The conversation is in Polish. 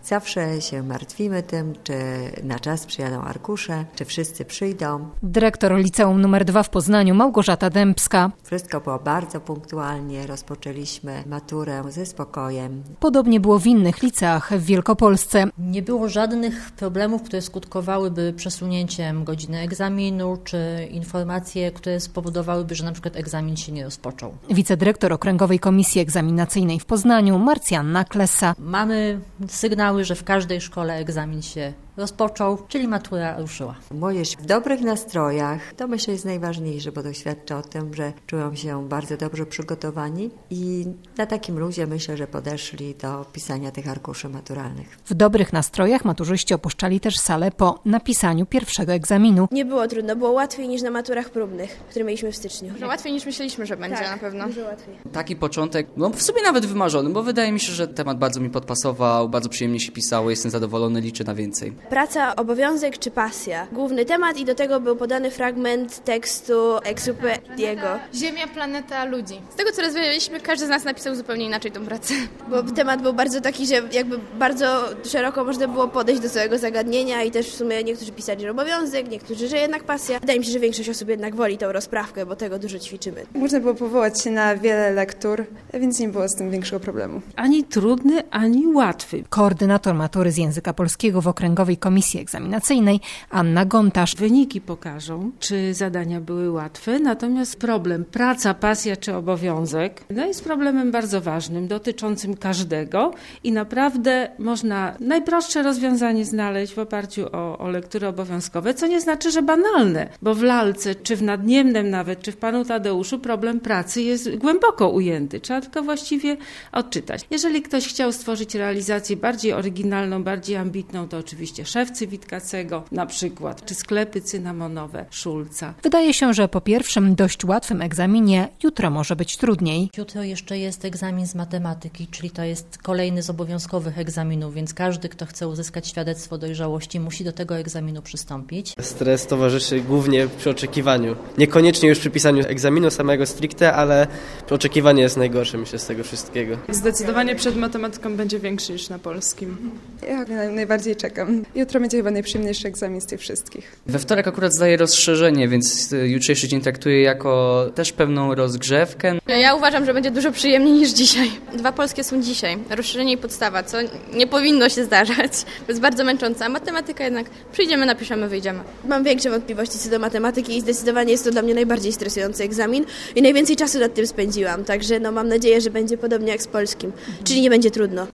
Zawsze się martwimy tym, czy na czas przyjadą arkusze, czy wszyscy przyjdą. Dyrektor Liceum nr 2 w Poznaniu Małgorzata Dębska. Wszystko było bardzo punktualnie, rozpoczęliśmy maturę ze spokojem. Podobnie było w innych liceach w Wielkopolsce. Nie było żadnych problemów, które skutkowałyby przesunięciem godziny egzaminu, czy informacje, które spowodowałyby, że na przykład egzamin się nie rozpoczął. Wicedyrektor Okręgowej Komisji Egzaminacyjnej w Poznaniu Marcjanna Klesa. Mamy sygnały, że w każdej szkole egzamin się rozpoczął, czyli matura ruszyła. Młodzież w dobrych nastrojach, to myślę jest najważniejsze, bo to świadczy o tym, że czują się bardzo dobrze przygotowani i na takim luzie myślę, że podeszli do pisania tych arkuszy maturalnych. W dobrych nastrojach maturzyści opuszczali też salę po napisaniu pierwszego egzaminu. Nie było trudno, było łatwiej niż na maturach próbnych, które mieliśmy w styczniu. Dużo łatwiej niż myśleliśmy, że będzie na pewno. Dużo łatwiej. Taki początek, w sumie nawet wymarzony, bo wydaje mi się, że temat bardzo mi podpasował, bardzo przyjemnie się pisało, jestem zadowolony, liczę na więcej. Praca, obowiązek czy pasja? Główny temat i do tego był podany fragment tekstu Exupéry'ego. Ziemia, planeta, ludzi. Z tego co rozmawialiśmy, każdy z nas napisał zupełnie inaczej tą pracę. Bo temat był bardzo taki, że jakby bardzo szeroko można było podejść do całego zagadnienia i też w sumie niektórzy pisali, że obowiązek, niektórzy, że jednak pasja. Wydaje mi się, że większość osób jednak woli tą rozprawkę, bo tego dużo ćwiczymy. Można było powołać się na wiele lektur, więc nie było z tym większego problemu. Ani trudny, ani łatwy. Koordynator matury z języka polskiego w Okręgowej Komisji Egzaminacyjnej Anna Gontarz. Wyniki pokażą, czy zadania były łatwe, natomiast problem praca, pasja czy obowiązek jest problemem bardzo ważnym, dotyczącym każdego i naprawdę można najprostsze rozwiązanie znaleźć w oparciu o lektury obowiązkowe, co nie znaczy, że banalne, bo w lalce, czy w Nadniemnem nawet, czy w Panu Tadeuszu problem pracy jest głęboko ujęty. Trzeba tylko właściwie odczytać. Jeżeli ktoś chciał stworzyć realizację bardziej oryginalną, bardziej ambitną, to oczywiście Szewcy Witkacego na przykład, czy sklepy cynamonowe Szulca. Wydaje się, że po pierwszym dość łatwym egzaminie jutro może być trudniej. Jutro jeszcze jest egzamin z matematyki, czyli to jest kolejny z obowiązkowych egzaminów, więc każdy, kto chce uzyskać świadectwo dojrzałości, musi do tego egzaminu przystąpić. Stres towarzyszy głównie przy oczekiwaniu. Niekoniecznie już przy pisaniu egzaminu samego stricte, ale oczekiwanie jest najgorsze, myślę, z tego wszystkiego. Zdecydowanie przed matematyką będzie większy niż na polskim. Ja najbardziej czekam. Jutro będzie chyba najprzyjemniejszy egzamin z tych wszystkich. We wtorek akurat zdaję rozszerzenie, więc jutrzejszy dzień traktuję jako też pewną rozgrzewkę. Ja uważam, że będzie dużo przyjemniej niż dzisiaj. 2 polskie są dzisiaj, rozszerzenie i podstawa, co nie powinno się zdarzać. To jest bardzo męczące, a matematyka jednak przyjdziemy, napiszemy, wyjdziemy. Mam większe wątpliwości co do matematyki i zdecydowanie jest to dla mnie najbardziej stresujący egzamin i najwięcej czasu nad tym spędziłam, także mam nadzieję, że będzie podobnie jak z polskim, czyli nie będzie trudno.